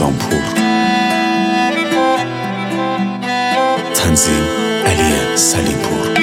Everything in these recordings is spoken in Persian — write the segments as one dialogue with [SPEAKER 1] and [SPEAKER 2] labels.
[SPEAKER 1] نظامپور. تنظیم علی سلیمپور.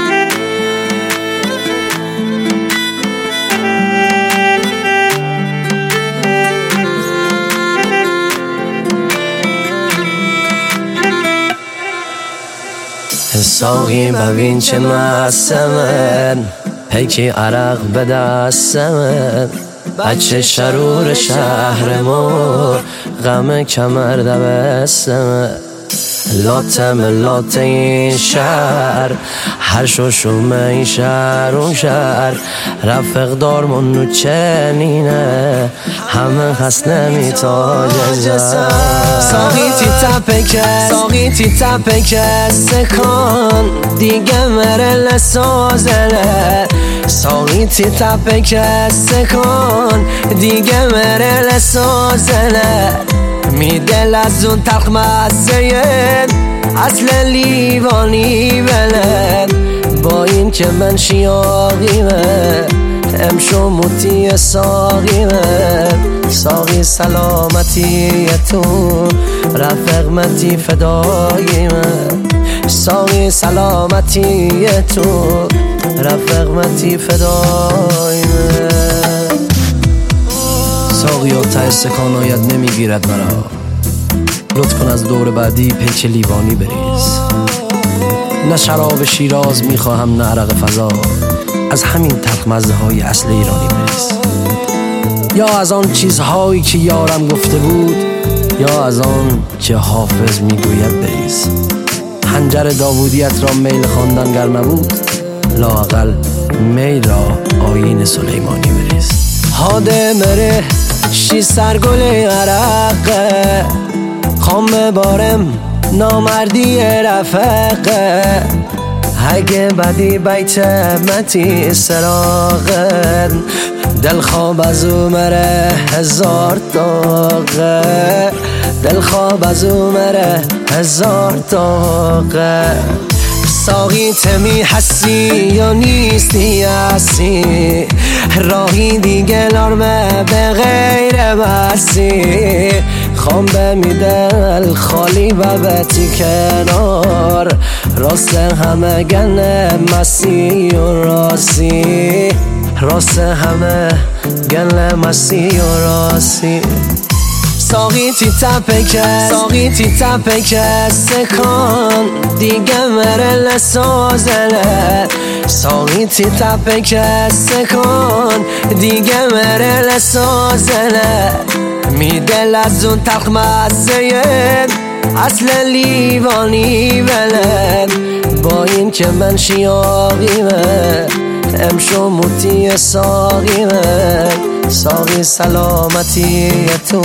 [SPEAKER 2] ساقی ببین چه مستمن، پیکی عرق به دستمن، بچه شرور شهر مور، غم کمر دبستمن، لاتم لات این شهر، هر شوشوم این شهر اون شهر، رفق دارمون رو چنینه، همه هست نمیتاج زن. ساقی تی تپکه سکان، دیگه مره لسازله. ساقی تی تپکه سکان، دیگه مره لسازله. میدل از اون تلخ مزه، اصل لیوانی بله. با این که من شیاقیمه، امشو موتی ساقیمه. ساقی سلامتی تو، رفقمتی فداییمه. ساقی سلامتی تو، رفقمتی فداییمه. ساقی ها ته استکان آید نمیگیرد مرا، لطف کن از دور بعدی پیچ لیوانی بریز. نه شراب شیراز میخواهم نه عرق فضا، از همین تلخ مزه های اصل ایرانی بریز. یا از آن چیزهایی که یارم گفته بود، یا از آن که حافظ میگوید بریز. حنجر داوودیت را میل خواندن گر نبود، لااقل میل را آیین سلیمانی بریز. هاده مره شی سرگل عرقه، خام بارم نامردی رفقه. اگه بدی بیت متی سراغه، دل خواب از اومره هزار تاقه. دل خواب از اومره هزار تاقه. ساقی تمی هستی یا نیستی هستی، راهی دیگه لارمه به غیر بستی. خوام بمیدل خالی و بتی کنار، راست همه گنه مسی و راسی. راست همه گنه مسی و راسی. ساقی تی تپکه سکان، دیگه مره لسازله. ساقی تی تپکه سکان، دیگه مره لسازله. میدل از اون تلخ مزه، اصل لیوانی بله. با این که من شیاقیمه، امشو موتی ساقیمه. ساقی سلامتی تو،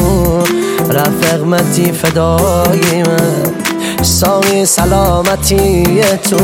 [SPEAKER 2] رفقمتی فداییمه. ساقی سلامتی تو،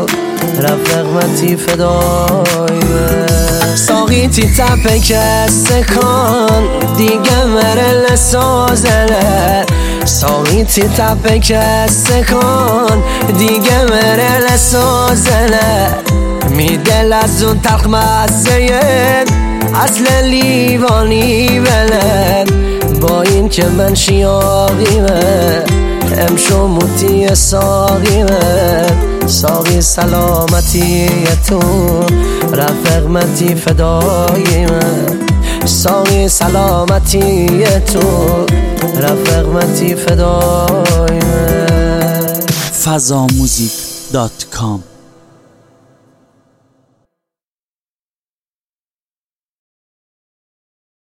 [SPEAKER 2] رفقمتی فداییمه. ساقی تی تپکه سکان، دیگه مره لسازله. ساقی تی تپکه سکان، دیگه مره لسازله. میدل از اون تلخ مزه، اصل لیوانی بله. با این که من شیاقیمه، امشو موتی ساقیمه. ساقی سلامتی تو، رفقمتی فداییمه. ساقی سلامتی تو، رفقمتی فداییمه.
[SPEAKER 1] fazamuzik.com